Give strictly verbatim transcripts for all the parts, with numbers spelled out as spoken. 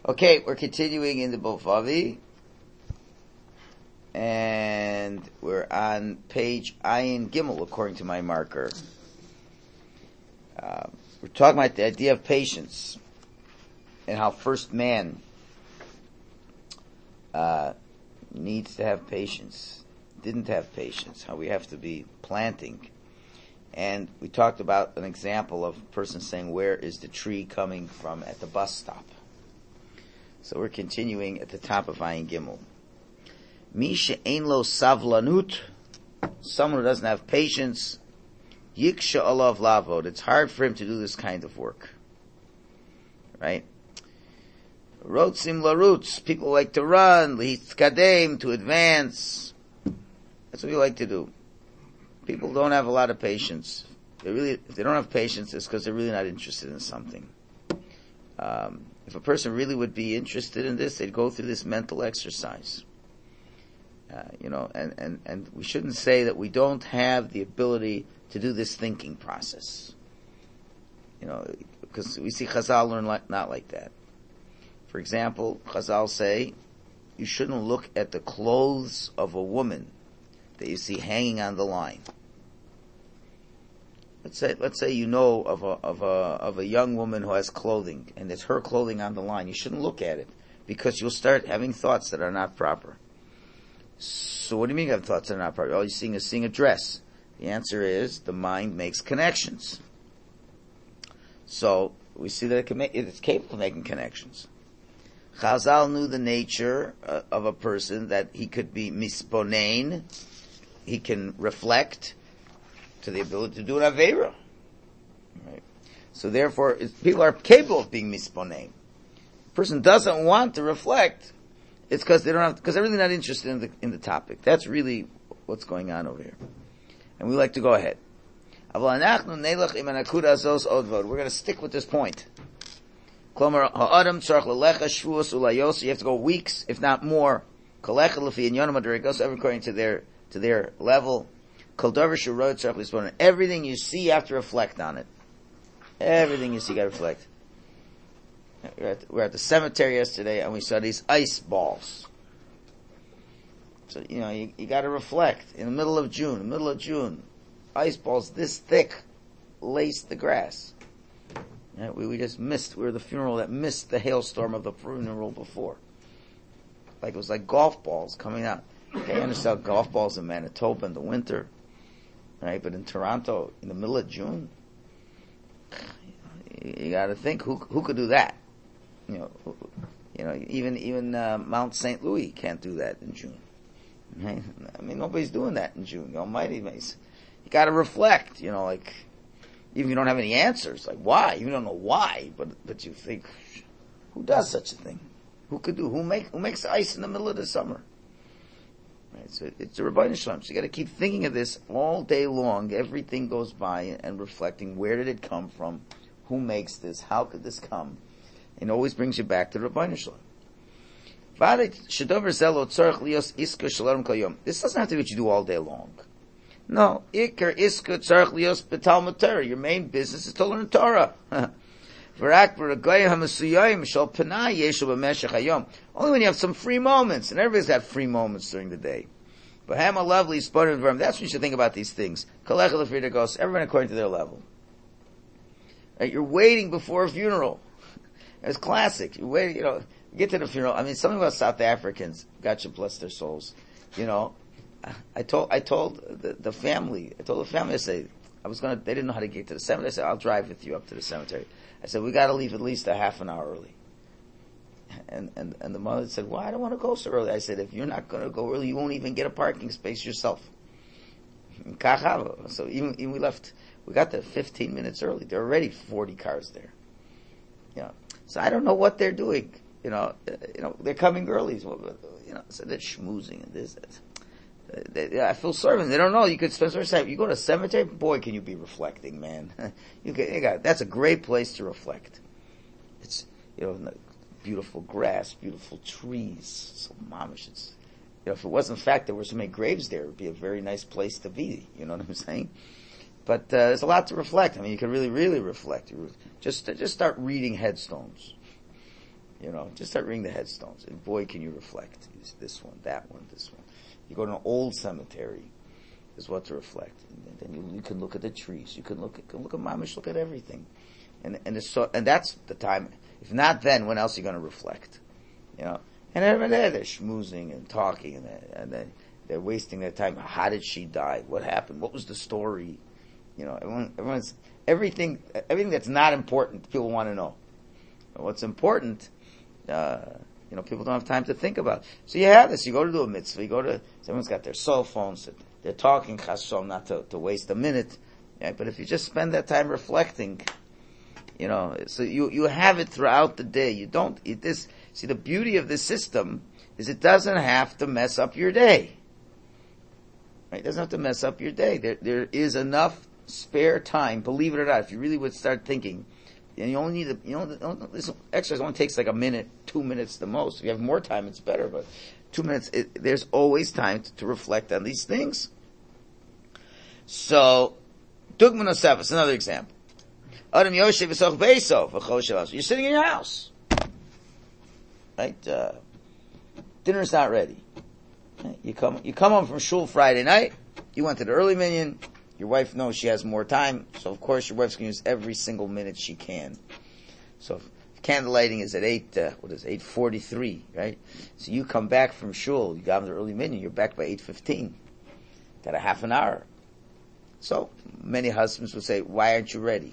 Okay, we're continuing in the Bovavi, and we're on page Ayin Gimel, according to my marker. Uh, we're talking about the idea of patience, and how first man uh, needs to have patience, didn't have patience, how we have to be planting. And we talked about an example of a person saying, where is the tree coming from at the bus stop? So we're continuing at the top of Ayin Gimel. Misha ein lo savlanut, someone who doesn't have patience, yiksha alav lavod, it's hard for him to do this kind of work. Right? Rotzim larutz, people like to run, lihitkadem, to advance. That's what we like to do. People don't have a lot of patience. They really, if they don't have patience, it's because they're really not interested in something. Um, if a person really would be interested in this, they'd go through this mental exercise. Uh, you know, and, and, and we shouldn't say that we don't have the ability to do this thinking process. You know, because we see Chazal learn like, not like that. For example, Chazal say, you shouldn't look at the clothes of a woman that you see hanging on the line. Let's say, let's say you know of a, of a, of a young woman who has clothing, and it's her clothing on the line. You shouldn't look at it, because you'll start having thoughts that are not proper. So what do you mean you have thoughts that are not proper? All you're seeing is seeing a dress. The answer is, the mind makes connections. So, we see that it can make, it's capable of making connections. Chazal knew the nature uh, of a person, that he could be misponein, he can reflect to the ability to do an Aveira. Right? So therefore, people are capable of being misponein. A person doesn't want to reflect, it's because they don't have, because they're really not interested in the, in the topic. That's really what's going on over here. And we like to go ahead. We're going to stick with this point. You have to go weeks, if not more, according to their to their level. Everything you see, you have to reflect on it. Everything you see, you got to reflect. We're at, we're at the cemetery yesterday, and we saw these ice balls. So, you know, you, you got to reflect. In the middle of June, the middle of June, ice balls this thick laced the grass. Yeah, we, we just missed, we were the funeral that missed the hailstorm of the funeral before. Like it was like golf balls coming out. They understand golf balls in Manitoba in the winter. Right? But in Toronto, in the middle of June, you, you gotta think, who, who could do that? You know, who, you know, even, even, uh, Mount Saint Louis can't do that in June. Right? I mean, nobody's doing that in June. The Almighty makes, you gotta reflect, you know, like, even if you don't have any answers, like why? You don't know why, but, but you think, who does such a thing? Who could do, who make, who makes ice in the middle of the summer? Right, so it's a Rabbeinu Shalom. So you gotta keep thinking of this all day long. Everything goes by and reflecting, where did it come from? Who makes this? How could this come? And it always brings you back to Rabbeinu Shalom. This doesn't have to be what you do all day long. No, Iker Iska Tzarech Lios B'Talmud Torah. Your main business is to learn Torah. Only when you have some free moments, and everybody's got free moments during the day. But Hama lovely spotted verm. That's when you should think about these things. Everyone according to their level. Right, you're waiting before a funeral. It's classic. You wait, you know, get to the funeral. I mean, something about South Africans. God should bless their souls. You know. I told, I told the, the family, I told the family, I said, I was gonna, they didn't know how to get to the cemetery. I said, I'll drive with you up to the cemetery. I said, we gotta leave at least a half an hour early. And, and, and the mother said, well, I don't want to go so early. I said, if you're not gonna go early, you won't even get a parking space yourself. So even, even we left, we got there fifteen minutes early. There were already forty cars there. You know, so I don't know what they're doing. You know, you know, they're coming early. So, you know, so they're schmoozing and this, that. They, I feel sorry for them. They don't know. You could spend some time. You go to a cemetery, boy, can you be reflecting, man. you, can, you got, that's a great place to reflect. It's, you know, beautiful grass, beautiful trees. So mamish, it's, you know, if it wasn't the fact there were so many graves there, it would be a very nice place to be. You know what I'm saying? But, uh, there's a lot to reflect. I mean, you can really, really reflect. Just, just start reading headstones. You know, just start reading the headstones, and boy, can you reflect. It's this one, that one, this one. You go to an old cemetery, is what to reflect. And then you, you can look at the trees. You can look at, can look at mamish, look at everything. And, and it's so, and that's the time. If not then, when else are you going to reflect? You know? And everyone there, they're schmoozing and talking, and they're, and they're, they're wasting their time. How did she die? What happened? What was the story? You know, everyone, everyone's, everything, everything that's not important, people want to know. And what's important, uh, you know, people don't have time to think about. So you have this, you go to do a mitzvah, you go to, someone's got their cell phones, they're talking, chassom, not to, to waste a minute. Yeah, but if you just spend that time reflecting, you know, so you, you have it throughout the day. You don't, it, this, see, the beauty of this system is it doesn't have to mess up your day. Right? It doesn't have to mess up your day. There, there is enough spare time, believe it or not, if you really would start thinking, and you only need, a, you know, this exercise only takes like a minute, two minutes the most. If you have more time, it's better, but two minutes, it, there's always time to, to reflect on these things. So, Dugma Nosefus, another example. Adam Yoshev V'soch Beisov V'chol Shabbos. You're sitting in your house. Right? Uh, dinner's not ready. Right? You come, you come home from shul Friday night, you went to the early minyan, your wife knows she has more time, so of course your wife's going to use every single minute she can. So if candlelighting is at eight, uh, what is it, eight forty-three, right? So you come back from shul, you got in the early minyan, you're back by eight fifteen. Got a half an hour. So many husbands would say, why aren't you ready?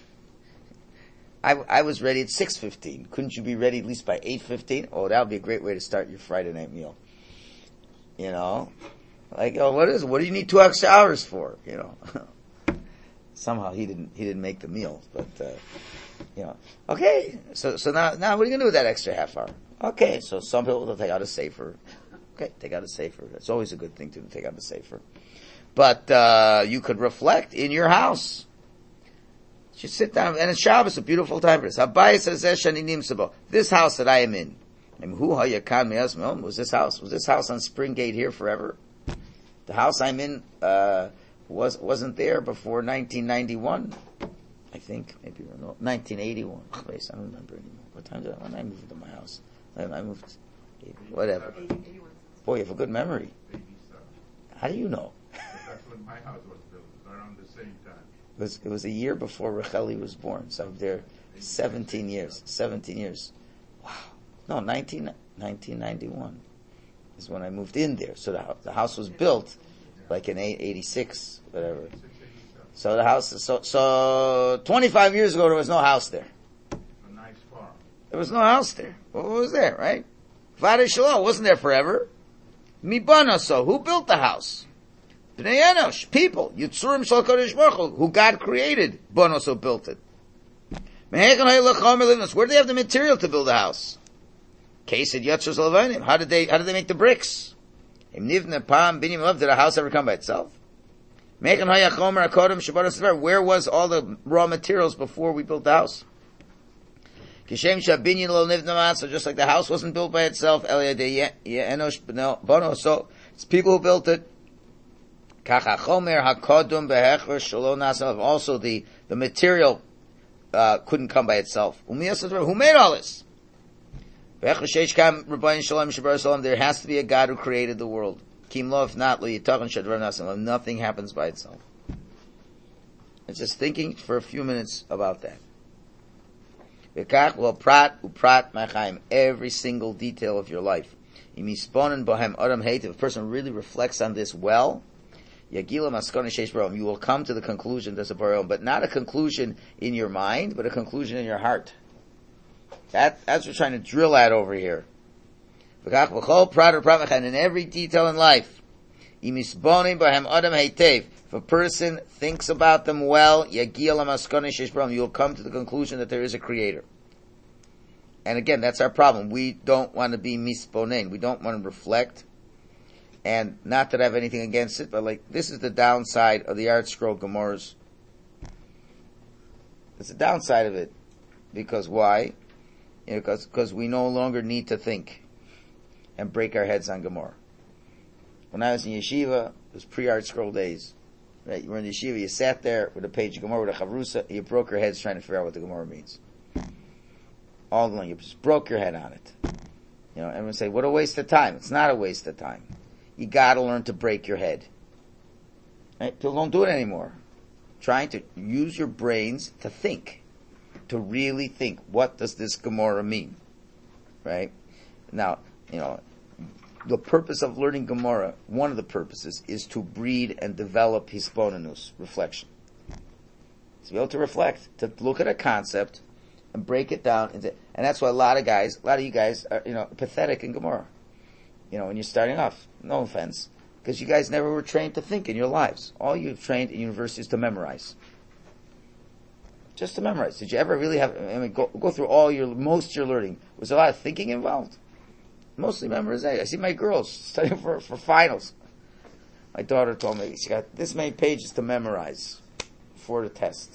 I, I was ready at six fifteen. Couldn't you be ready at least by eight fifteen? Oh, that would be a great way to start your Friday night meal. You know? Like, oh, what is it? What do you need two extra hours for? You know? Somehow he didn't, he didn't make the meal, but, uh, you know. Okay, so, so now, now what are you gonna do with that extra half hour? Okay, so some people will take out a safer. Okay, take out a safer. That's always a good thing to take out a safer. But, uh, you could reflect in your house. You sit down, and it's Shabbos, a beautiful time for this. This house that I am in, was this house? Was this house on Springgate here forever? The house I'm in uh, was wasn't there before nineteen ninety-one. I think maybe no, nineteen eighty-one. Place I don't remember anymore. What time did I, when I moved into my house? I, I moved, whatever. Boy, you have a good memory. How do you know? That's when my house was built, around the same time. It was, it was a year before Racheli was born, so I'm there seventeen years. Seventeen years. Wow. No, nineteen, nineteen ninety-one is when I moved in there. So the, the house was built like in eighty-six, whatever. So the house, so, so twenty-five years ago there was no house there. A nice farm. There was no house there. What was there, right? Vade Shalom wasn't there forever. Mibana, so who built the house? Bnei Enosh, people, Yitzurim Shal Kodesh Baruch Hu, who God created, Bonoso built it. Where do they have the material to build a house? Kesed Yatzur Zalavanim. How did they, how did they make the bricks? Im Nivna Pam Binim Love, did a house ever come by itself? Where was all the raw materials before we built the house? Kishem Shabinyan Lo Nivna, so just like the house wasn't built by itself, Eliade Enosh Bonoso, it's people who built it. Also the, the material, uh, couldn't come by itself. Who made all this? There has to be a God who created the world. If not, nothing happens by itself. And just thinking for a few minutes about that. Every single detail of your life. If a person really reflects on this well, Yagila Maskona Sheish Barom, you will come to the conclusion there's a Barom, but not a conclusion in your mind, but a conclusion in your heart. That, that's what we're trying to drill at over here. And in every detail in life, if a person thinks about them well, Yagila Maskona Sheish Barom, you will come to the conclusion that there is a creator. And again, that's our problem. We don't want to be misponen. We don't want to reflect. And not that I have anything against it, but like, this is the downside of the Art Scroll Gemaras. It's the downside of it. Because why? You know, because, because we no longer need to think and break our heads on Gemara. When I was in yeshiva, it was pre-Art Scroll days. Right? You were in yeshiva, you sat there with a page of Gemara with a chavrusa, you broke your heads trying to figure out what the Gemara means. All along. You just broke your head on it. You know, everyone say, what a waste of time. It's not a waste of time. You gotta learn to break your head. Right? People don't do it anymore. Trying to use your brains to think. To really think. What does this Gemara mean? Right? Now, you know, the purpose of learning Gemara, one of the purposes, is to breed and develop hisbonenus, reflection. To be able to reflect, to look at a concept and break it down into, and that's why a lot of guys, a lot of you guys are, you know, pathetic in Gemara. You know, when you're starting off, no offense, because you guys never were trained to think in your lives. All you've trained in university is to memorize. Just to memorize. Did you ever really have, I mean, go, go through all your, most of your learning? Was there a lot of thinking involved? Mostly memorization. I see my girls studying for, for finals. My daughter told me she got this many pages to memorize for the test.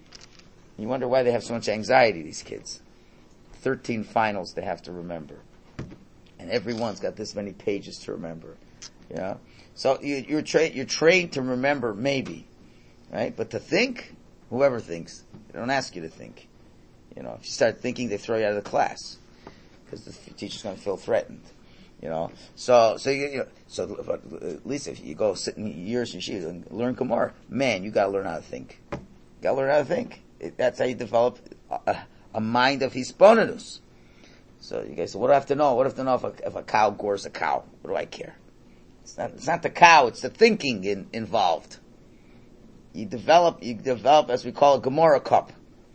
You wonder why they have so much anxiety, these kids. Thirteen finals they have to remember. And everyone's got this many pages to remember. You know? So you, you're trained, you're trained to remember maybe. Right? But to think, whoever thinks, they don't ask you to think. You know, if you start thinking, they throw you out of the class. Because the teacher's going to feel threatened. You know? So, so you, you know, so at least if you go sit in years and yeshiva and learn Gemara, man, you gotta learn how to think. You gotta learn how to think. It, that's how you develop a, a mind of hisbonenus. So you guys say, what do I have to know? What do I have to know if a, if a cow gores a cow? What do I care? It's not, it's not the cow, it's the thinking in, involved. You develop, you develop, as we call it, Gemara cup.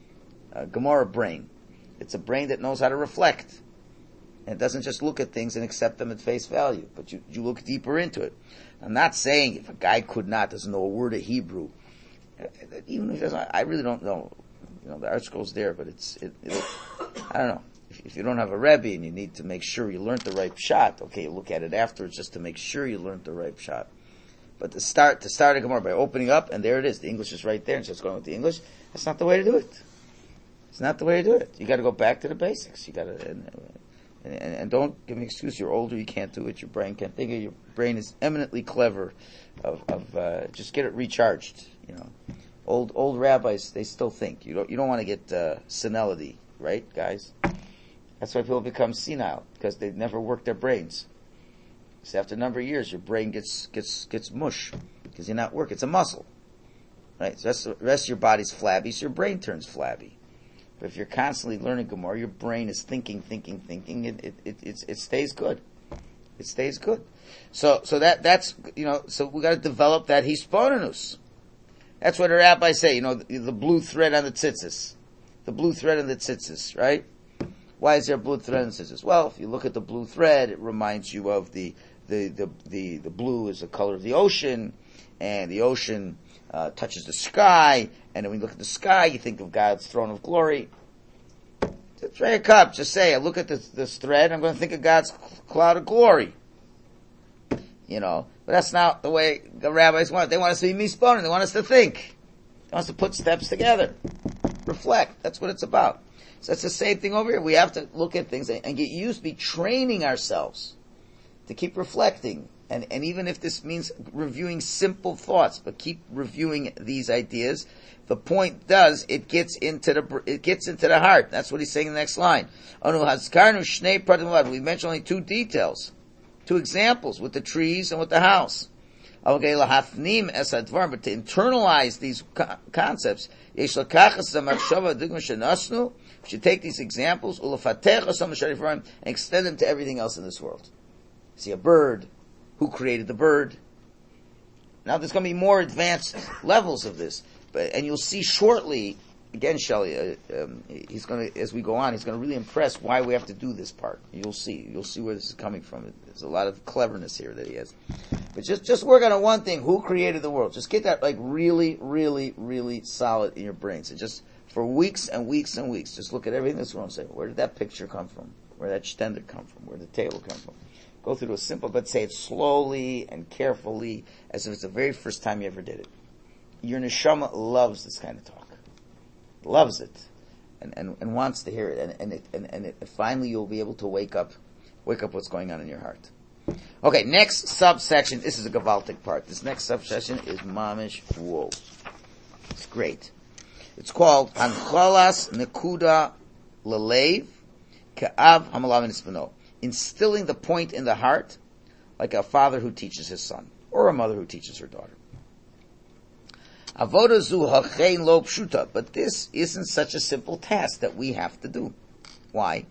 A Gemara brain. It's a brain that knows how to reflect. And it doesn't just look at things and accept them at face value, but you, you look deeper into it. I'm not saying if a guy could not, doesn't know a word of Hebrew, even if he doesn't, I really don't know. You know, the article's there, but it's, it, it, I don't know. If, if you don't have a Rebbe and you need to make sure you learned the right shot, okay, you look at it afterwards just to make sure you learned the right shot. But to start, to start a Gemara by opening up, and there it is, the English is right there, and just going with the English, that's not the way to do it. It's not the way to do it. You gotta go back to the basics. You gotta, and, and, and don't give me an excuse, you're older, you can't do it, your brain can't think it, your brain is eminently clever of, of, uh, just get it recharged, you know. Old, old rabbis, they still think. You don't, you don't want to get, uh, senility, right, guys? That's why people become senile, because they never work their brains. So after a number of years, your brain gets, gets, gets mush, because you're not working. It's a muscle. Right? So the rest of your body's flabby, so your brain turns flabby. But if you're constantly learning Gemara, your brain is thinking, thinking, thinking, it, it, it, it, it stays good. It stays good. So, so that, that's, you know, so we gotta develop that hisbonenus. That's what the rabbis say, you know, the, the blue thread on the tzitzis. The blue thread on the tzitzis, right? Why is there a blue thread on the tzitzis? Well, if you look at the blue thread, it reminds you of the, the, the, the, the blue is the color of the ocean, and the ocean, uh, touches the sky, and then when you look at the sky, you think of God's throne of glory. Just try a cup, just say, I look at this, this thread, I'm going to think of God's cloud of glory. You know, but that's not the way the rabbis want it. They want us to be misponen. They want us to think. They want us to put steps together. Reflect. That's what it's about. So it's the same thing over here. We have to look at things and get used to be training ourselves to keep reflecting. And, and even if this means reviewing simple thoughts, but keep reviewing these ideas. The point does, it gets into the, it gets into the heart. That's what he's saying in the next line. We mentioned only two details. Two examples with the trees and with the house. Okay, lahafnim es hadvar, but to internalize these co- concepts, yesh lakachas zamachshava digma shenasnu. We should take these examples ulafatech asam sharifrim and extend them to everything else in this world. See a bird. Who created the bird? Now there's going to be more advanced levels of this, but and you'll see shortly. Again, Shelley, uh, um, he's going to, as we go on, he's going to really impress why we have to do this part. You'll see. You'll see where this is coming from. There's a lot of cleverness here that he has. But just, just work on one thing. Who created the world? Just get that, like, really, really, really solid in your brain. So just, for weeks and weeks and weeks, just look at everything in this world and say, where did that picture come from? Where did that stender come from? Where did the table come from? Go through a simple, but say it slowly and carefully, as if it's the very first time you ever did it. Your neshama loves this kind of talk. Loves it, and, and, and wants to hear it, and and, it, and and it, finally you'll be able to wake up, wake up what's going on in your heart. Okay, next subsection. This is a Gavaltic part. This next subsection is Mamish Whoa. It's great. It's called Hanchalas Nekuda Lelev Ka'av hamalav nisbano. Instilling the point in the heart, like a father who teaches his son, or a mother who teaches her daughter. Avoda zu hachein lo pshuta, but this isn't such a simple task that we have to do. Why?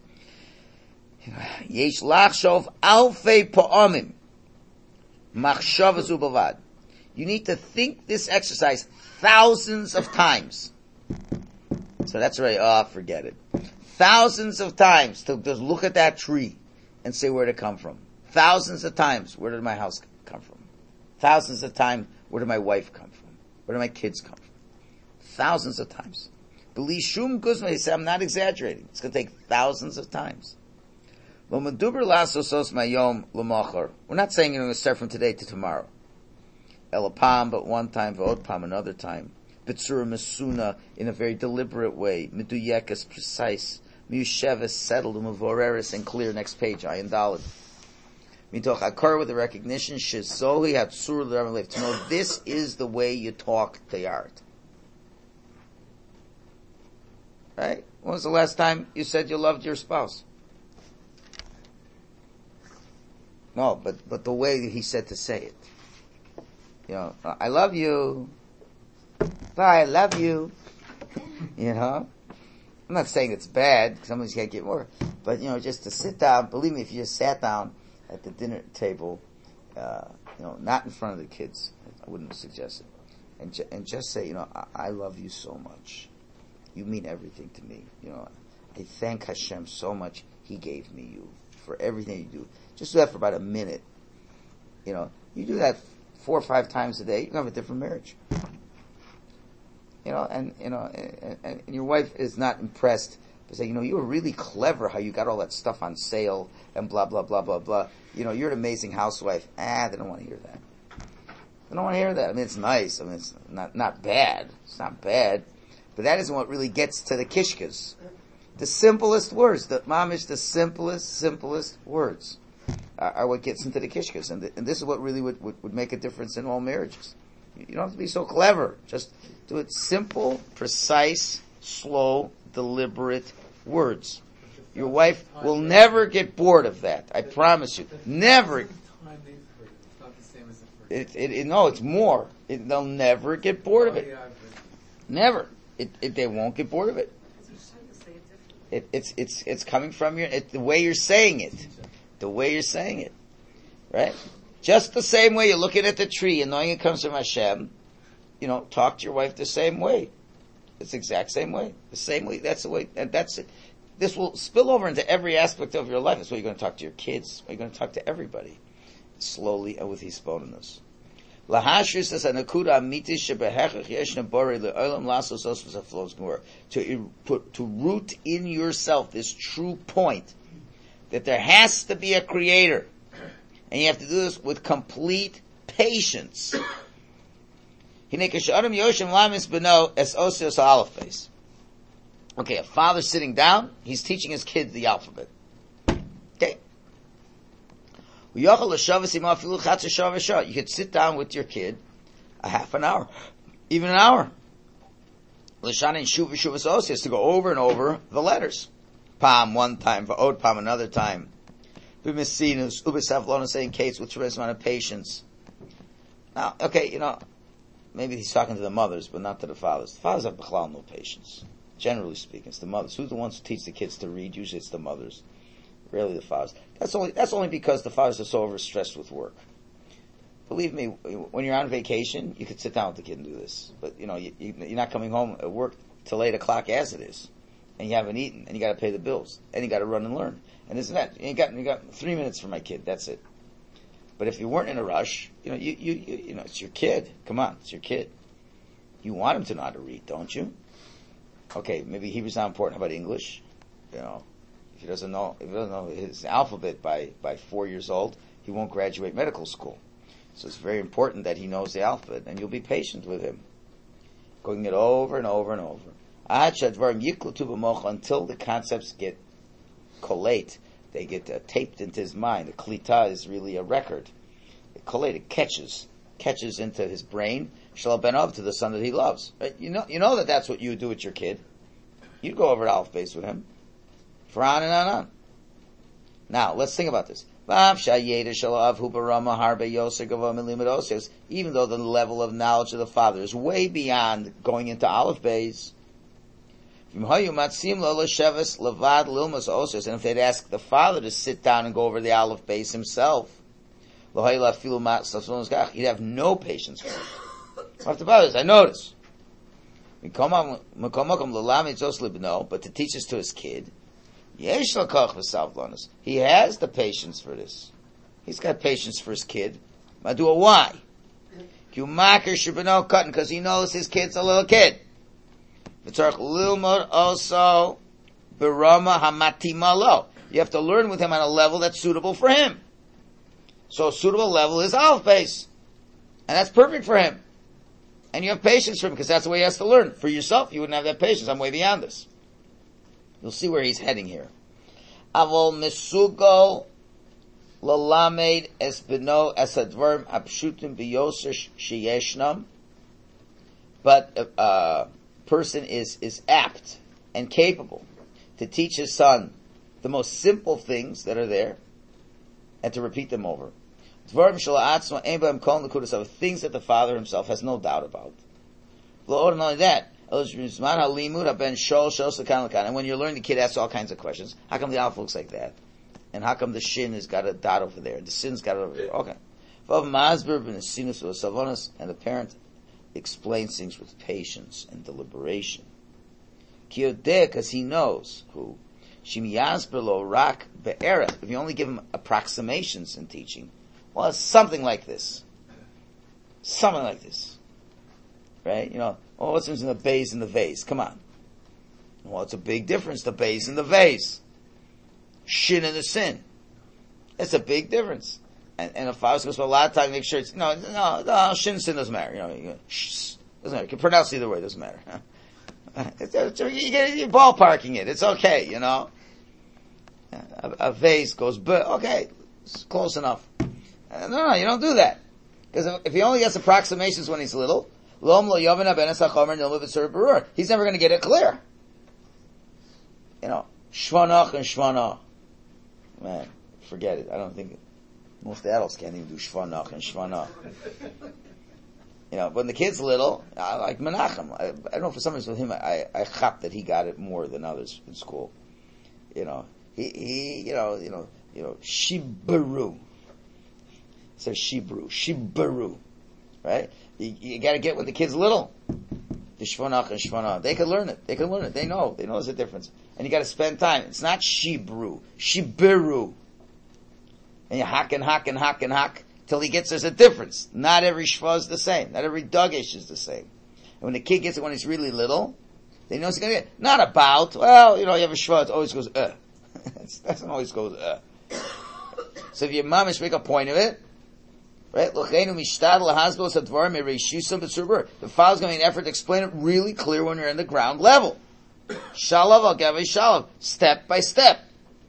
Yesh lachshov alfei pa'amim, machshava zu bavad. You need to think this exercise thousands of times. So that's right. Oh, forget it. Thousands of times to just look at that tree and say where did it come from. Thousands of times, where did my house come from? Thousands of times, where did my wife come from? Where did my kids come from? Thousands of times. B'li shum guzma, he said, I'm not exaggerating. It's going to take thousands of times. Lo meduber lasosos mayom l'machar. We're not saying you're going to start from today to tomorrow. Elapam, but one time, v'odpam, another time. Bitsura mesuna, in a very deliberate way. Meduyekas, precise. Miusheves, settled, umevoreris, and clear. Next page, ayin daled. Mitoch akar, with the recognition, shizoli hatsur l'ramalev. To know this is the way you talk to art. Right? When was the last time you said you loved your spouse? No, but, but the way he said to say it. You know, I love you. Bye, I love you. You know? I'm not saying it's bad, because somebody's got to get more. But, you know, just to sit down, believe me, if you just sat down at the dinner table, uh, you know, not in front of the kids, I wouldn't suggest it. And, ju- and just say, you know, I-, I love you so much. You mean everything to me. You know, I thank Hashem so much. He gave me you for everything you do. Just do that for about a minute. You know, you do that four or five times a day, you can have a different marriage. You know, and, you know, and, and your wife is not impressed, but say, you know, you were really clever how you got all that stuff on sale and blah, blah, blah, blah, blah. You know, you're an amazing housewife. Ah, they don't want to hear that. They don't want to hear that. I mean, it's nice. I mean, it's not, not bad. It's not bad. But that isn't what really gets to the kishkas. The simplest words, the mamish, the simplest, simplest words are, are what gets into the kishkas. And, the, and this is what really would, would, would make a difference in all marriages. You, you don't have to be so clever. Just do it simple, precise, slow, deliberate words. Your wife will never get bored of that. I promise you. Never. It, it, it, no, it's more. It, they'll never get bored of it. Never. It, it, they won't get bored of it. It, it's it's it's coming from your it, the way you're saying it, the way you're saying it, right? Just the same way you're looking at the tree and knowing it comes from Hashem. You know, talk to your wife the same way. It's the exact same way, the same way. That's the way, and that's it. This will spill over into every aspect of your life. That's why you're going to talk to your kids. You're going to talk to everybody, slowly and with hisbonenus. Lahashris as a nakuda amitish shebehechach yeshna borei le'olam lasos osvus aflos gemur. To put to root in yourself this true point that there has to be a creator, and you have to do this with complete patience. Hinekashadam yoshim lamis beno es osios alphabet. Okay, a father sitting down, he's teaching his kids the alphabet. Okay. You could sit down with your kid a half an hour, even an hour. To go over and over the letters. Pam one time, va'od pam another time. B'mesinus, ubesavlon saying case with tremendous amount of patience. Now, okay, you know, maybe he's talking to the mothers, but not to the fathers. The fathers have b'chlal no patience. Generally speaking, it's the mothers. Who's the ones who teach the kids to read? Usually it's the mothers. Rarely the fathers. That's only, that's only because the fathers are so overstressed with work. Believe me, when you're on vacation, you could sit down with the kid and do this. But, you know, you, you, you're not coming home at work till eight o'clock as it is. And you haven't eaten, and you gotta pay the bills. And you gotta run and learn. And isn't that, you got, you got three minutes for my kid, that's it. But if you weren't in a rush, you know, you, you, you, you know, it's your kid. Come on, it's your kid. You want him to know how to read, don't you? Okay, maybe Hebrew's not important. How about English? You know, if he doesn't know, if he doesn't know his alphabet by, by four years old, he won't graduate medical school. So it's very important that he knows the alphabet, and you'll be patient with him. Going it over and over and over. Until the concepts get collate, they get uh, taped into his mind. The klita is really a record. It collate, it catches, catches into his brain. Shall ben of to the son that he loves. Right? You know, you know that that's what you do with your kid. You go over to alphabets with him, for on and on and on. Now, let's think about this. Even though the level of knowledge of the father is way beyond going into Aleph Beis, and if they'd ask the father to sit down and go over the Aleph Beis himself, he'd have no patience for it. After fathers, I notice. But to teach this to his kid, he has the patience for this. He's got patience for his kid. Madua, why? Because he knows his kid's a little kid. Also, you have to learn with him on a level that's suitable for him. So a suitable level is Aleph Beis. And that's perfect for him. And you have patience for him, because that's the way he has to learn. For yourself, you wouldn't have that patience. I'm way beyond this. You'll see where he's heading here. Avol misugo lalamed es beno es advarm apshutim biyoser sheyeshnam. But a uh, person is, is apt and capable to teach his son the most simple things that are there and to repeat them over. Things that the father himself has no doubt about. Not only that, and when you're learning, the kid asks all kinds of questions. How come the Aleph looks like that? And how come the shin has got a dot over there? The sin's got it over there. Okay. And the parent explains things with patience and deliberation. Because he knows who. If you only give him approximations in teaching, well, it's something like this. Something like this. Right? You know, oh, what's in the bays and the vase? Come on. Well, it's a big difference, the bays and the vase. Shin and the sin. It's a big difference. And, and if I was going to spend a lot of time to make sure it's, no, no, no, shin and sin doesn't matter. You know, you go, shh, doesn't matter. You can pronounce either way, doesn't matter. It's, it's, you get, you're ballparking it. It's okay, you know. A, a vase goes, but okay, it's close enough. Uh, no, no, you don't do that. Because if, if he only gets approximations when he's little, he's never going to get it clear. You know, shvanach and shvanah. Man, forget it. I don't think, most adults can't even do shvanach and shvanah. You know, when the kid's little, I like Menachem. I, I don't know, for some reason with him, I, I chop that he got it more than others in school. You know, he, he, you know, you know, you know, Shibaru. It says Shibru, Shibaru. Right? You, you gotta get when the kid's little. The Shvanach and Shvanah. They can learn it. They can learn it. They know. They know there's a difference. And you gotta spend time. It's not Shibru, Shibiru. And you hack and hack and hack and hack till he gets there's a difference. Not every shva is the same. Not every dugish is the same. And when the kid gets it when he's really little, they know he's going to get not about, well, you know, you have a shva, it always goes, uh. It doesn't always go, uh. So if your mom make a point of it, right? The father's going to make an effort to explain it really clear when you're in the ground level. Shalav al gavi shalav. Step by step.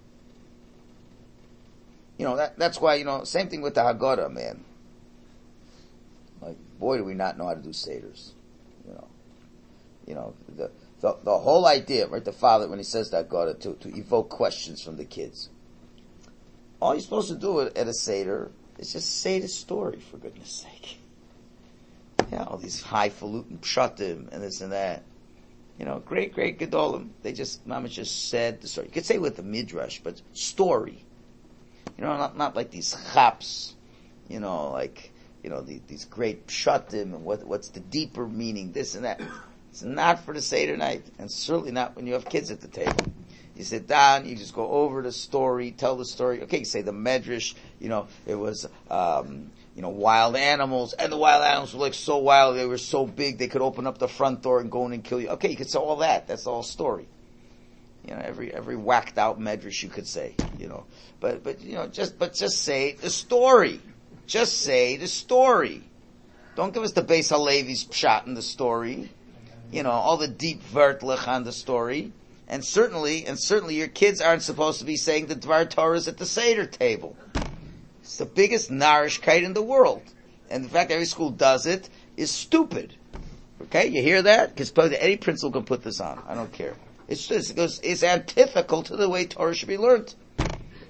You know, that, that's why, you know, same thing with the Haggadah, man. Like, boy, do we not know how to do Seders. You know, you know, the, the, the whole idea, right, the father, when he says that Haggadah, to, to evoke questions from the kids. All you're supposed to do at, at a Seder is just say the story, for goodness sake. Yeah, all these highfalutin pshatim and this and that. You know, great, great Gedolim. They just, Mama just said the story. You could say with the Midrash, but story. You know, not, not like these chaps, you know, like, you know, the, these great pshatim and what, what's the deeper meaning, this and that. It's not for the Seder night, and certainly not when you have kids at the table. You sit down, you just go over the story, tell the story. Okay, you say the Medrash, you know, it was, um, you know, wild animals, and the wild animals were like so wild, they were so big, they could open up the front door and go in and kill you. Okay, you could say all that. That's the whole story. You know, every, every whacked out Medrash you could say, you know. But, but, you know, just, but just say the story. Just say the story. Don't give us the Beis Halevi's pshat in the story. You know, all the deep vertlich on the story. And certainly, and certainly your kids aren't supposed to be saying the Dvar Torahs at the Seder table. It's the biggest narishkeit in the world. And the fact that every school does it is stupid. Okay, you hear that? Because probably any principal can put this on. I don't care. It's just, it goes, it's antithetical to the way Torah should be learned.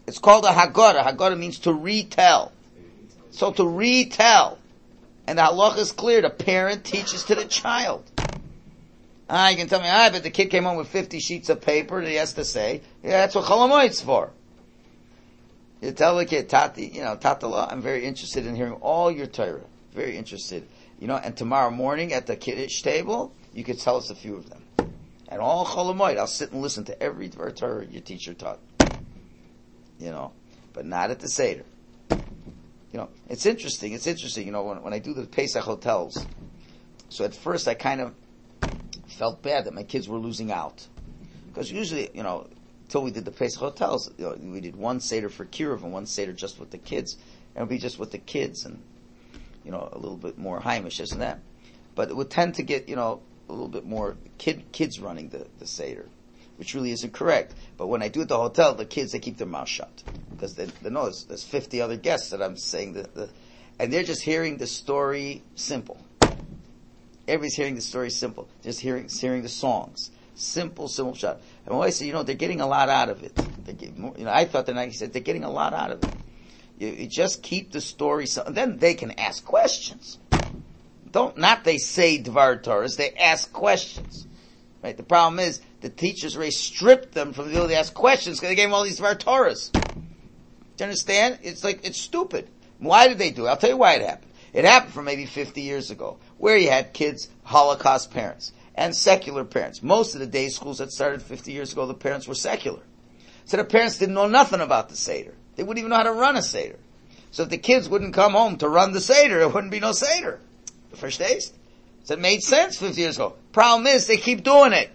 It's called a Haggadah. Haggadah means to retell. So to retell. And the halacha is clear. The parent teaches to the child. Ah, you can tell me, ah, but the kid came home with fifty sheets of paper that he has to say. Yeah, that's what Chol Hamoed's for. You tell the kid, Tati, you know, Tatala, I'm very interested in hearing all your Torah. Very interested. You know, and tomorrow morning at the Kiddush table, you could tell us a few of them. And all Chol Hamoed, I'll sit and listen to every Dvar Torah your teacher taught. You know, but not at the Seder. You know, it's interesting, it's interesting, you know, when, when I do the Pesach hotels. So at first I kind of felt bad that my kids were losing out. Because usually, you know, till we did the Pesach hotels, you know, we did one Seder for Kiruv and one Seder just with the kids. And it would be just with the kids and, you know, a little bit more Heimish, isn't that? But it would tend to get, you know, a little bit more kid kids running the, the Seder, which really isn't correct. But when I do it at the hotel, the kids, they keep their mouth shut. Because they, they know there's, there's fifty other guests that I'm saying, the, the, and they're just hearing the story simple. Everybody's hearing the story simple. Just hearing, hearing the songs. Simple, simple shot. And when I say, you know, they're getting a lot out of it. They get more, you know, I thought the night he said, they're getting a lot out of it. You, you just keep the story, so, then they can ask questions. Don't, not they say Dvar Torahs, they ask questions. Right? The problem is, the teachers already stripped them from the ability to ask questions because they gave them all these Dvar Torahs. Do you understand? It's like, it's stupid. Why did they do it? I'll tell you why it happened. It happened from maybe fifty years ago, where you had kids, Holocaust parents, and secular parents. Most of the day schools that started fifty years ago, the parents were secular. So the parents didn't know nothing about the Seder. They wouldn't even know how to run a Seder. So if the kids wouldn't come home to run the Seder, it wouldn't be no Seder. The first days. So it made sense fifty years ago. Problem is, they keep doing it.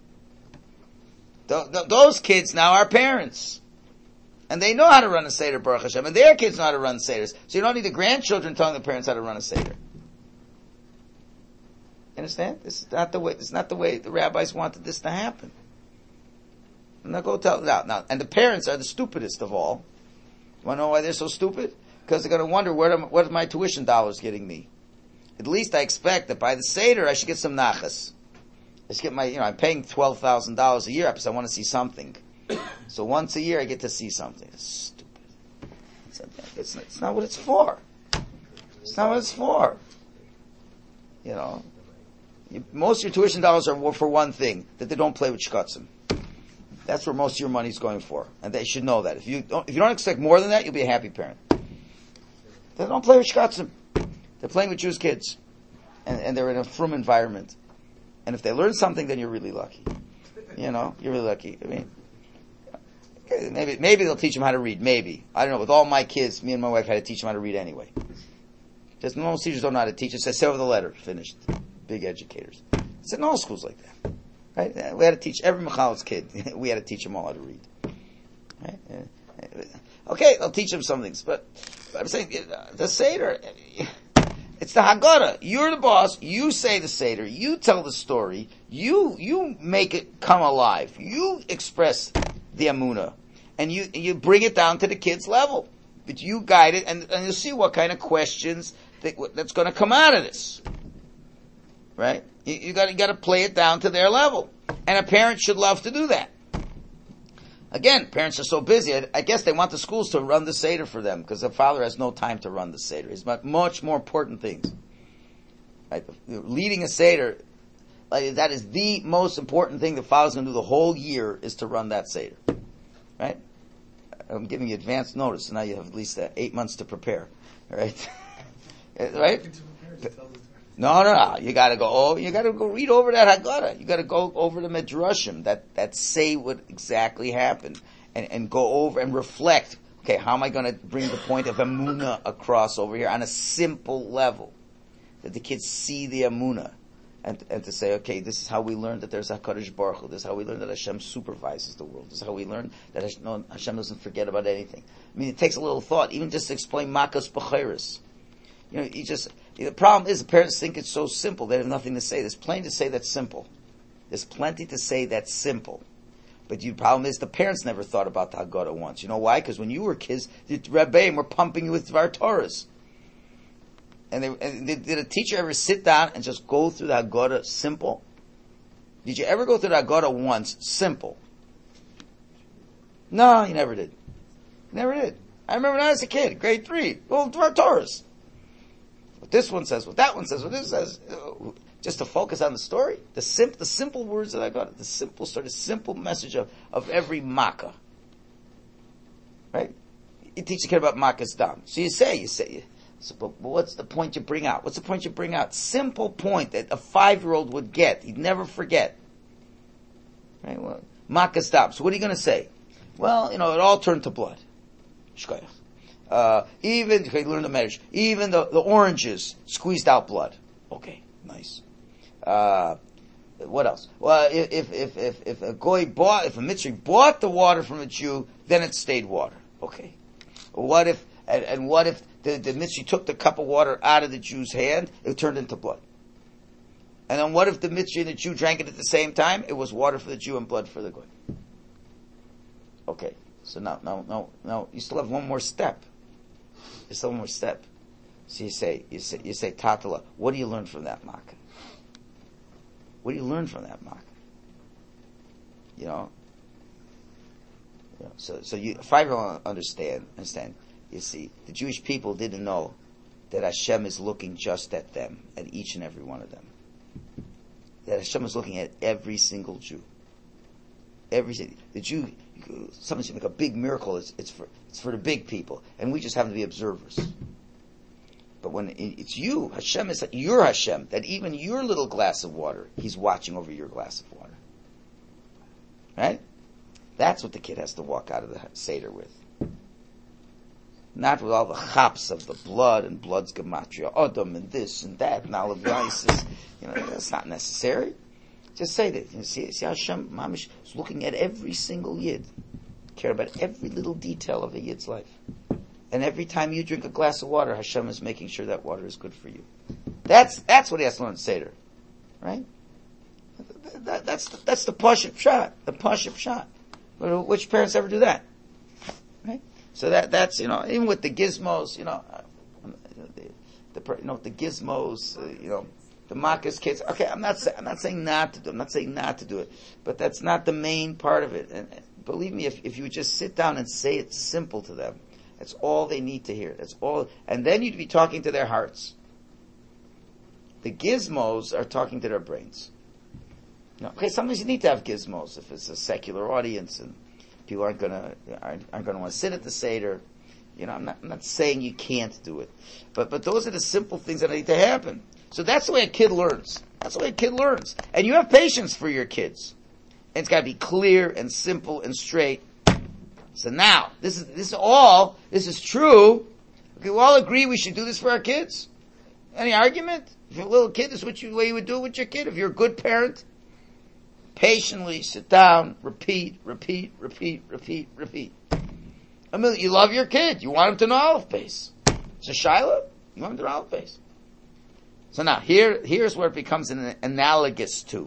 Th- th- those kids now are parents. And they know how to run a Seder, Baruch Hashem. And their kids know how to run Seders. So you don't need the grandchildren telling the parents how to run a Seder. You understand? This is not the way, this is not the way the rabbis wanted this to happen. I'm not going to tell now, now, and the parents are the stupidest of all. You want to know why they're so stupid? Because they're going to wonder, where am, what are my tuition dollars getting me? At least I expect that by the Seder I should get some nachas. I should get my, you know, I'm paying twelve thousand dollars a year because I want to see something. So once a year I get to see something. It's stupid. It's, it's, it's not what it's for. It's not what it's for. You know, you, most of your tuition dollars are for one thing, that they don't play with shkatzim. That's where most of your money's going for. And they should know that. If you don't, if you don't expect more than that, you'll be a happy parent. They don't play with shkatzim. They're playing with Jewish kids. And, and they're in a frum environment. And if they learn something, then you're really lucky. You know, you're really lucky. I mean, maybe maybe they'll teach them how to read. Maybe. I don't know. With all my kids, me and my wife had to teach them how to read anyway. Because most teachers don't know how to teach. It says, say over the letter. Finished. Big educators. It's in all schools like that. Right? We had to teach every Mechal's kid. We had to teach them all how to read. Right? Okay, I'll teach them some things. But, but I'm saying, the Seder, it's the Haggadah. You're the boss. You say the Seder. You tell the story. You you make it come alive. You express the Amunah. And you you bring it down to the kids' level. But you guide it, and, and you'll see what kind of questions that, that's going to come out of this. Right? You, you got you got to play it down to their level. And a parent should love to do that. Again, parents are so busy. I, I guess they want the schools to run the Seder for them because the father has no time to run the Seder. He's got much more important things. Right? Leading a Seder, like, that is the most important thing the father's going to do the whole year is to run that Seder. Right? I'm giving you advance notice, so now you have at least uh, eight months to prepare. Right? Right? No, no, no. You gotta go, oh, you gotta go read over that Haggadah. You gotta go over the Midrashim that, that say what exactly happened. And, and go over and reflect, okay, how am I gonna bring the point of Amunah across over here on a simple level? That the kids see the Amunah. And, and to say, okay, this is how we learn that there's HaKadosh Baruch Hu. This is how we learn that Hashem supervises the world. This is how we learn that Hashem, no, Hashem doesn't forget about anything. I mean, it takes a little thought, even just to explain Makas B'chairis. You know, you just, the problem is the parents think it's so simple, they have nothing to say. There's plenty to say that's simple. There's plenty to say that's simple. But the problem is the parents never thought about the Haggadah once. You know why? Because when you were kids, the Rebbeim were pumping you with Dvar Torahs. And, they, and they, did a teacher ever sit down and just go through the Haggadah simple? Did you ever go through the Haggadah once simple? No, you never did. Never did. I remember when I was a kid, grade three, well, Dvar Torahs. What this one says, what that one says, what this says, just to focus on the story, the simple, the simple words that I got, the simple story, the simple message of, of every makkah. Right? You teach a kid about makkah's dam. So you say, you say, so, but, but what's the point you bring out? What's the point you bring out? Simple point that a five-year-old would get. He'd never forget. Right? Well, makkah's dam. So what are you going to say? Well, you know, it all turned to blood. Shkoyach. Uh, even, okay, learn the marriage. Even the, the oranges squeezed out blood. Okay, nice. Uh, what else? Well, if, if, if, if a goy bought, if a Mitzri bought the water from a Jew, then it stayed water. Okay. What if, and, and what if the, the Mitzri took the cup of water out of the Jew's hand, it turned into blood? And then what if the Mitzri and the Jew drank it at the same time? It was water for the Jew and blood for the goy. Okay. So now, now, now, now, you still have one more step. You still have one more step. So you say, you say, you say, Tatala, what do you learn from that makkah? What do you learn from that makkah? You know? You know, so, so you, if I don't understand, understand, you see, the Jewish people didn't know that Hashem is looking just at them, at each and every one of them. That Hashem is looking at every single Jew. Every single, the Jew, something's like a big miracle, it's, it's for, it's for the big people, and we just happen to be observers. But when it's you, Hashem is your Hashem, that even your little glass of water, He's watching over your glass of water. Right? That's what the kid has to walk out of the Seder with. Not with all the chops of the blood and blood's gematria, Adam and this and that and all of the ices. You know, that's not necessary. Just say that. You see, see how Hashem Mamish is looking at every single Yid. Care about every little detail of a Yid's life. And every time you drink a glass of water, Hashem is making sure that water is good for you. That's that's what he has to learn Seder. Right? That, that, that's, the, that's the Pashup shot. The Pashup shot. Which parents ever do that? Right? So that that's, you know, even with the gizmos, you know, the, the you know, the gizmos, uh, you know, the Makkah's kids. Okay, I'm not saying I'm not saying not to do. I'm not saying not to do it, but that's not the main part of it. And, and believe me, if if you just sit down and say it simple to them, that's all they need to hear. That's all, and then you'd be talking to their hearts. The gizmos are talking to their brains. You know, okay, sometimes you need to have gizmos if it's a secular audience and people aren't gonna aren't, aren't gonna want to sit at the Seder. You know, I'm not I'm not saying you can't do it, but but those are the simple things that need to happen. So that's the way a kid learns. That's the way a kid learns. And you have patience for your kids. And it's got to be clear and simple and straight. So now, this is this is all, this is true. Okay, we all agree we should do this for our kids. Any argument? If you're a little kid, this is what you, the way you would do it with your kid. If you're a good parent, patiently sit down, repeat, repeat, repeat, repeat, repeat. I mean, you love your kid. You want him to know Aleph Beis. It's a Shiloh. You want him to know Aleph Beis. So now, here, here's where it becomes an analogous to.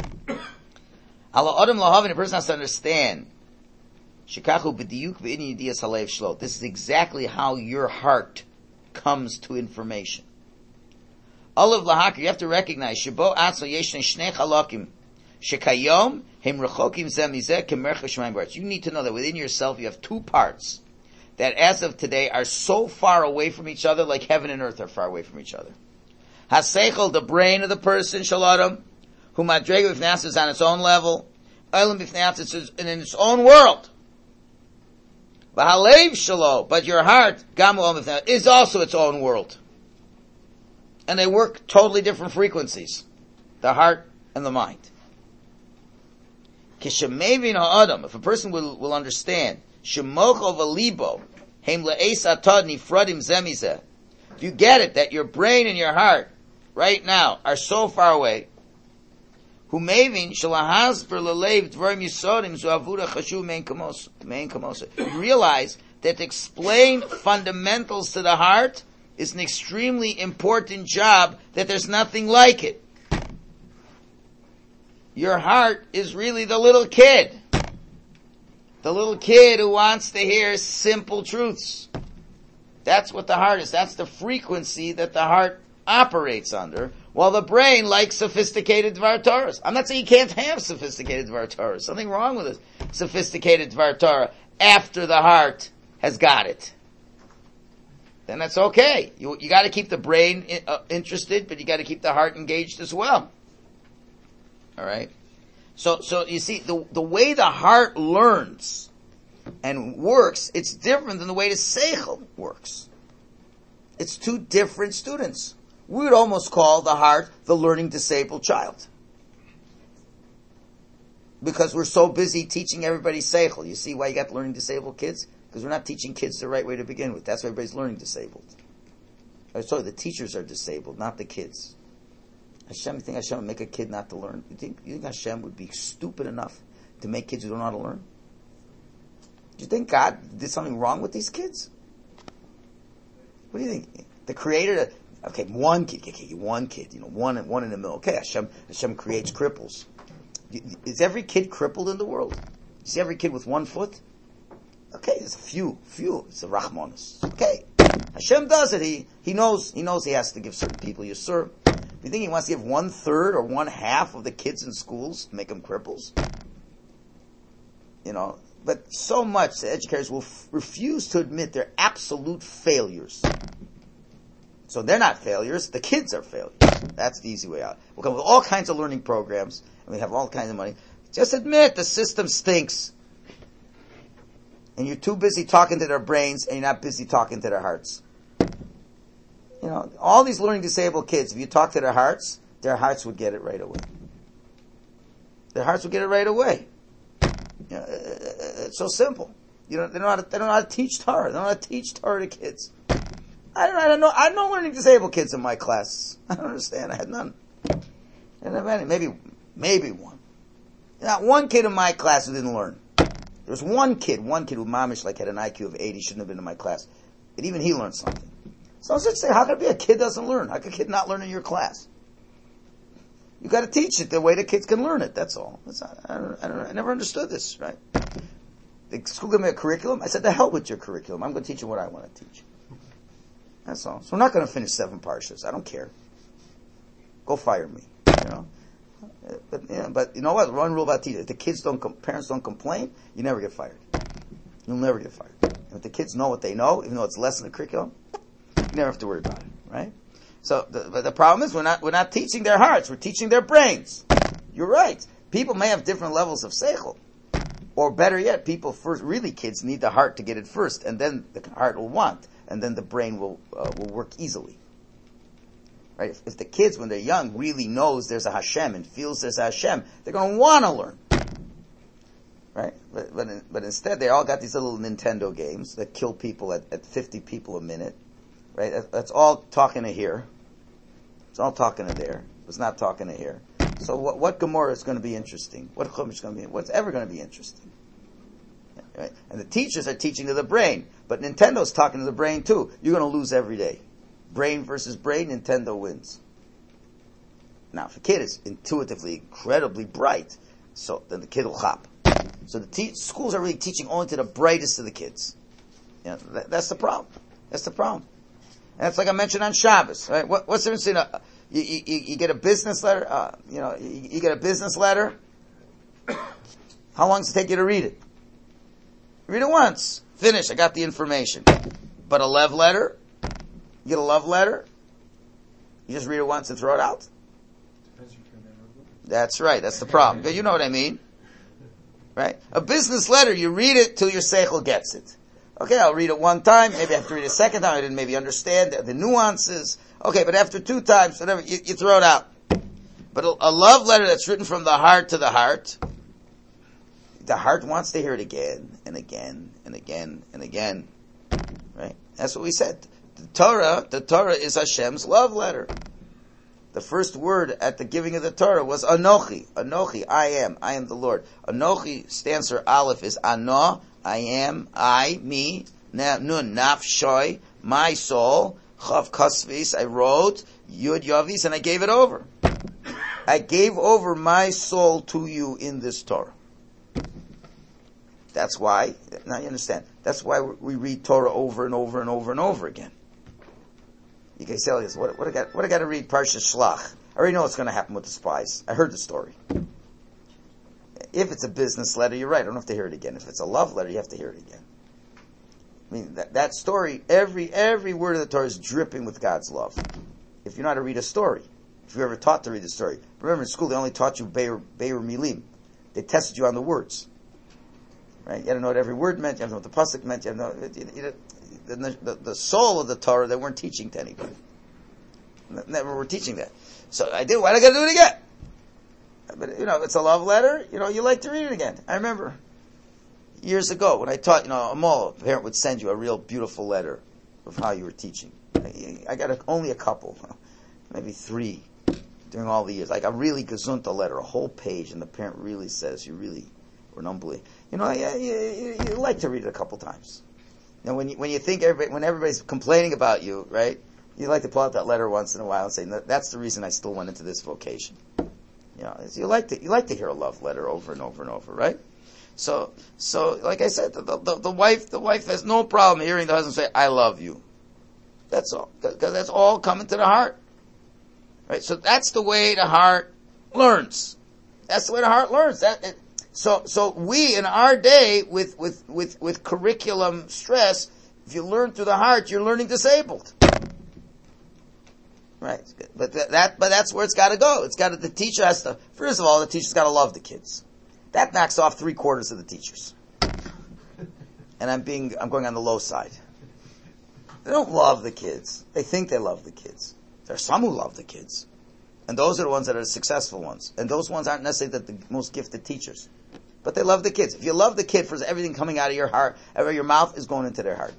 Ala Adam Lahavin, a person has to understand. Shikachu b'diyuk v'ini yidiyas halev shlo. This is exactly how your heart comes to information. Olav lahakir, you have to recognize, Shabo atzo yeshne shnei chalakim, shekayom hem rechokim zeh mizeh kemercha shemayim b'aretz. You need to know that within yourself you have two parts that as of today are so far away from each other like heaven and earth are far away from each other. Haseichel, the brain of the person, Shalom, who madrega b'fnei is on its own level, Olam b'fnei is in its own world. V'halev Shalom, but your heart, Gamu Olam b'fnei, is also its own world. And they work totally different frequencies. The heart and the mind. Kishamevin ha'adam, if a person will, will understand, Shemocho v'libo, heim le'es atad nifradim zemizeh. If you get it, that your brain and your heart, right now, are so far away, Humevin shalahazber lelev dvarim yisodim zuavuda chashuv mein kamosa. You realize that to explain fundamentals to the heart is an extremely important job, that there's nothing like it. Your heart is really the little kid. The little kid who wants to hear simple truths. That's what the heart is. That's the frequency that the heart operates under, while the brain likes sophisticated Dvar Torahs. I'm not saying you can't have sophisticated Dvar Torahs. Something wrong with it. Sophisticated Dvar Torah after the heart has got it, then that's okay. You you got to keep the brain uh, interested, but you got to keep the heart engaged as well. All right. So so you see the the way the heart learns and works, it's different than the way the seichel works. It's two different students. We would almost call the heart the learning disabled child. Because we're so busy teaching everybody seichel. You see why you got learning disabled kids? Because we're not teaching kids the right way to begin with. That's why everybody's learning disabled. I told you, the teachers are disabled, not the kids. Hashem, you think Hashem would make a kid not to learn? You think, you think Hashem would be stupid enough to make kids who don't know how to learn? Do you think God did something wrong with these kids? What do you think? The Creator, okay, one kid, okay, one kid, you know, one, one in the middle. Okay, Hashem, Hashem creates cripples. Is every kid crippled in the world? You see every kid with one foot? Okay, there's a few, few. It's a Rahmanis. Okay, Hashem does it. He he knows he knows he has to give certain people yisur. You think he wants to give one third or one half of the kids in schools to make them cripples? You know, but so much the educators will f- refuse to admit they're absolute failures. So they're not failures, the kids are failures. That's the easy way out. We'll come with all kinds of learning programs, and we have all kinds of money. Just admit the system stinks. And you're too busy talking to their brains, and you're not busy talking to their hearts. You know, all these learning disabled kids, if you talk to their hearts, their hearts would get it right away. Their hearts would get it right away. You know, it's so simple. You know, they don't know how to, they don't know how to teach Torah. They don't know how to teach Torah to kids. I don't, I don't know. I had no learning disabled kids in my class. I don't understand. I had none. I didn't have any. Maybe, maybe one. Not one kid in my class who didn't learn. There was one kid, one kid who mamish like had an I Q of eighty, shouldn't have been in my class. But even he learned something. So I was say, how could it be a kid doesn't learn? How could a kid not learn in your class? You got to teach it the way the kids can learn it. That's all. That's not, I, don't, I, don't, I never understood this, right? The school gave me a curriculum. I said, the hell with your curriculum. I'm going to teach you what I want to teach. That's all. So we're not going to finish seven parshas. I don't care. Go fire me. You know. But, yeah, but you know what? One rule about teaching: if the kids don't, com- parents don't complain, you never get fired. You'll never get fired. And if the kids know what they know, even though it's less in the curriculum, you never have to worry about it, right? So, the, but the problem is we're not we're not teaching their hearts; we're teaching their brains. You're right. People may have different levels of seichel, or better yet, people first really kids need the heart to get it first, and then the heart will want, and then the brain will uh, will work easily. Right? If, if the kids, when they're young, really knows there's a Hashem and feels there's a Hashem, they're going to want to learn. Right? But, but but instead, they all got these little Nintendo games that kill people at, at fifty people a minute. Right? That, that's all talking to here. It's all talking to there. It's not talking to here. So what, what Gemara is going to be interesting? What Chumash is going to be? What's ever going to be interesting? Right? And the teachers are teaching to the brain, but Nintendo's talking to the brain too. You're going to lose every day. Brain versus brain, Nintendo wins. Now, if a kid is intuitively incredibly bright, so then the kid will hop. So the te- schools are really teaching only to the brightest of the kids. You know, that, that's the problem. That's the problem. And it's like I mentioned on Shabbos. Right? What, what's the difference in a, you, you, you get a business letter? Uh, you know, you, you get a business letter. How long does it take you to read it? Read it once. Finish. I got the information. But a love letter. You get a love letter, you just read it once and throw it out? That's right, that's the problem. You know what I mean. Right? A business letter, you read it till your seichel gets it. Okay, I'll read it one time, maybe I have to read it a second time, I didn't maybe understand the, the nuances. Okay, but after two times, whatever, you, you throw it out. But a, a love letter that's written from the heart to the heart, the heart wants to hear it again, and again, and again, and again. Right? That's what we said. The Torah, the Torah is Hashem's love letter. The first word at the giving of the Torah was Anochi. Anochi, I am. I am the Lord. Anochi stands for Aleph is Ano, I am, I, me. Nun, Nafshoi, my soul. Chav Kasvis, I wrote. Yud Yavis, and I gave it over. I gave over my soul to you in this Torah. That's why, now you understand, that's why we read Torah over and over and over and over again. You can say, what, what, I got, what I got to read Parshas Shlach? I already know what's going to happen with the spies. I heard the story. If it's a business letter, you're right. I don't have to hear it again. If it's a love letter, you have to hear it again. mean, that, that story, every every word of the Torah is dripping with God's love. If you know how to read a story, if you're ever taught to read a story, remember in school they only taught you Be'er Be'er Milim. They tested you on the words. Right? You had to know what every word meant. You have to know what the pasuk meant. You have to know you, you, the, the, the soul of the Torah. They weren't teaching to anybody. Never were teaching that. So I did. Why did I got to do it again? But you know, it's a love letter. You know, you like to read it again. I remember years ago when I taught. You know, a mall, a parent would send you a real beautiful letter of how you were teaching. I, I got a, only a couple, maybe three, during all the years. Like a really gazunta letter, a whole page, and the parent really says you really were an unbeliever. You know, you, you, you like to read it a couple times. You know, when you when you think everybody, when everybody's complaining about you, right? You like to pull out that letter once in a while and say, "That's the reason I still went into this vocation." You know, you like to you like to hear a love letter over and over and over, right? So, so like I said, the, the, the wife the wife has no problem hearing the husband say, "I love you." That's all, because that's all coming to the heart, right? So that's the way the heart learns. That's the way the heart learns. That it, so so we in our day with with with with curriculum stress, if you learn through the heart, you're learning disabled. Right, but that, that, but that's where it's got to go. It's got to, the teacher has to. First of all, the teacher's got to love the kids. That knocks off three quarters of the teachers. And I'm being, I'm going on the low side. They don't love the kids. They think they love the kids. There are some who love the kids, and those are the ones that are the successful ones. And those ones aren't necessarily the, the most gifted teachers, but they love the kids. If you love the kid, for everything coming out of your heart, out of your mouth, is going into their heart.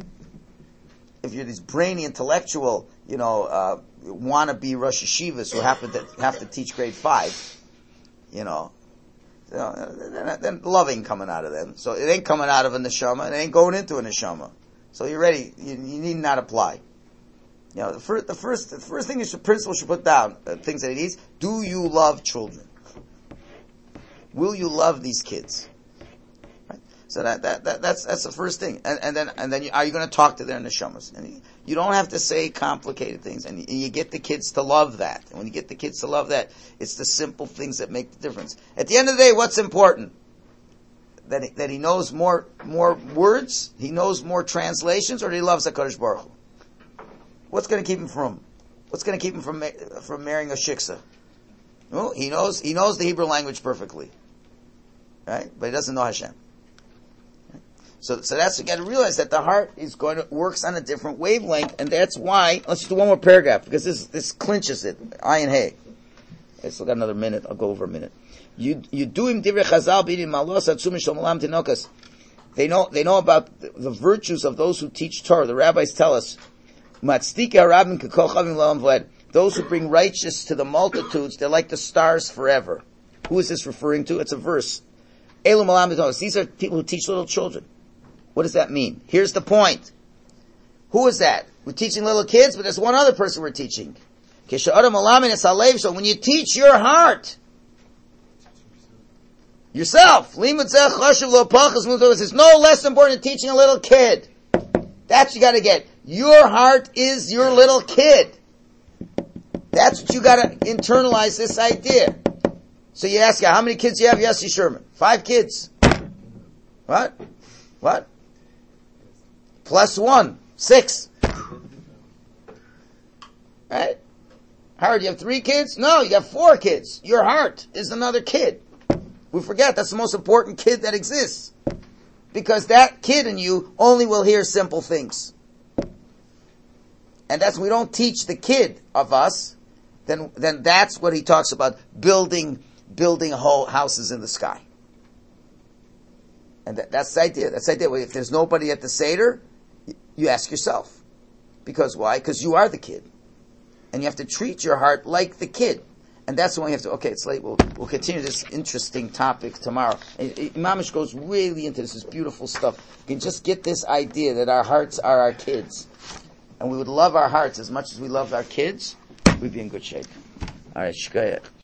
If you're these brainy, intellectual, you know, uh, wannabe Rosh Hashivas who happen to have to teach grade five, you know, you know then, then loving coming out of them. So it ain't coming out of a neshama, it ain't going into a neshama. So you're ready. You, you need not apply. You know, the first, the first, the first thing you should, principle should put down, uh, things that he needs. Do you love children? Will you love these kids? So that, that, that that's that's the first thing, and, and then and then you, are you going to talk to their neshamas? And you, you don't have to say complicated things, and you, and you get the kids to love that. And when you get the kids to love that, it's the simple things that make the difference. At the end of the day, what's important? That he, that he knows more more words, he knows more translations, or that he loves HaKadosh Baruch Hu. What's going to keep him from? What's going to keep him from from marrying a shiksa? Well, he knows he knows the Hebrew language perfectly, right? But he doesn't know Hashem. So, so that's, you got to realize that the heart is going to, works on a different wavelength, and that's why, let's just do one more paragraph, because this, this clinches it. Ayin Hey. I still got another minute, I'll go over a minute. You, you do him divrei chazal b'dim malos atzum mishom olam tinokas. They know, they know about the, the virtues of those who teach Torah. The rabbis tell us, matztika harabim kekochavim la'olam v'led. Those who bring righteous to the multitudes, they're like the stars forever. Who is this referring to? It's a verse. Elum olam tinokas. These are people who teach little children. What does that mean? Here's the point. Who is that? We're teaching little kids, but there's one other person we're teaching. So when you teach your heart, yourself, it's no less important than teaching a little kid. That's what you gotta get. Your heart is your little kid. That's what you gotta internalize, this idea. So you ask, how many kids do you have? Yossi Sherman. Five kids. What? What? Plus one. Six. Right? Howard, you have three kids? No, you have four kids. Your heart is another kid. We forget that's the most important kid that exists. Because that kid in you only will hear simple things. And that's, we don't teach the kid of us, then, then that's what he talks about, building, building whole houses in the sky. And that, that's the idea. That's the idea. If there's nobody at the Seder, you ask yourself. Because why? Because you are the kid. And you have to treat your heart like the kid. And that's when we have to, okay, it's late, we'll, we'll continue this interesting topic tomorrow. Imamish goes really into this, this beautiful stuff. You can just get this idea that our hearts are our kids. And we would love our hearts as much as we love our kids, we'd be in good shape. Alright, shkaya.